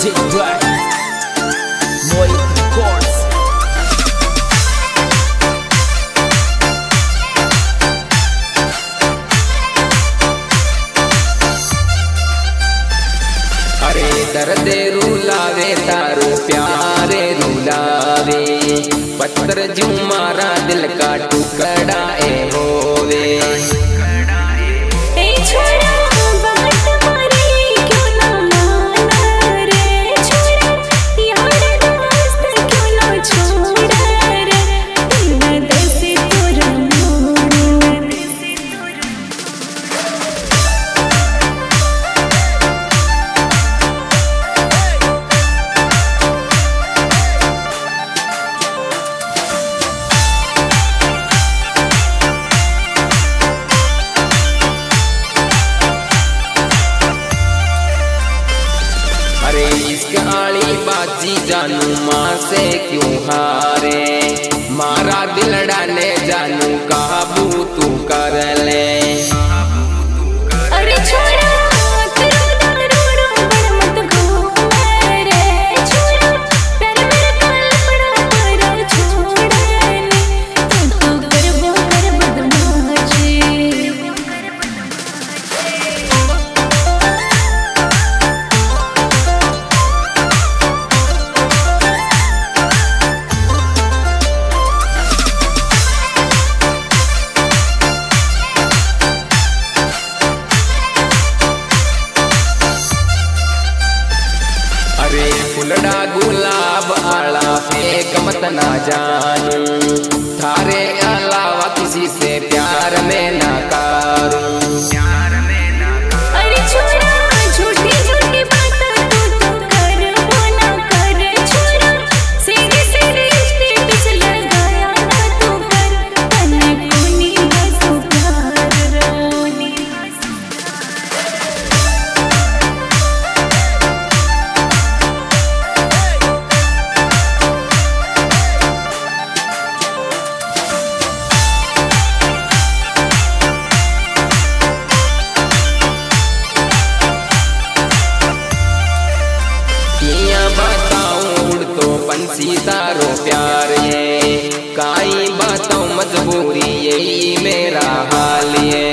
Music by Moit Records. अरे दर्द रुलावे तारो प्यारे रुलावे पत्थर जू मारा दिल का टुकड़ा ए होवे। अरे इश्क आली बाजी जानू माँ से क्यों हारे, मारा दिलड़ा ने जानू काबू तू कर ले। अरे छोड़ा फुलड़ा गुलाब आला फेंक मत ना जानू, थारे अलावा किसी से प्यार में ना करूं। अरे छोड़ा झूठी झूठी बातें तू कर वो ना कर, छोड़ा सीधे सीधे रिश्ते पिछले गया ना तू कर, तने कोनी बस प्यार रोनी। पंछी तारो प्यार ये काई बताऊं मजबूरी यही मेरा हाल ये।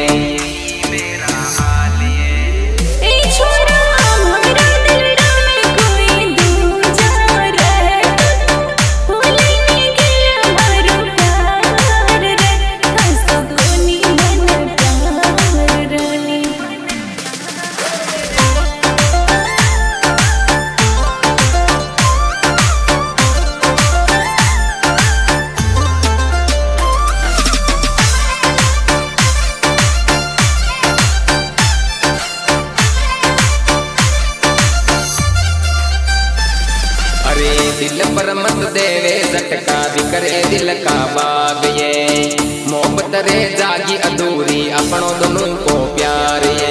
दिल पर मत देवे झटका भी करे दिल का बाग ये, मोहब्बत रे जागी अधूरी अपनों दोनों को प्यार ये।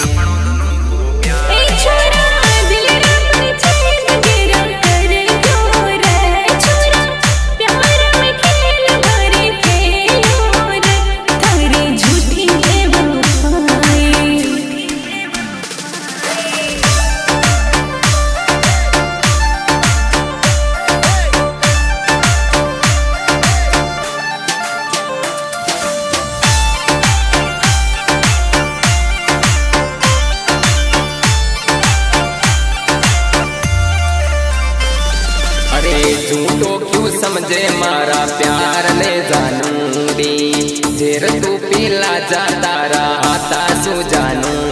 झूठो क्यों समझे मारा प्यार ने जानू दी, जेर तू पीला जाता रहा था सु जानू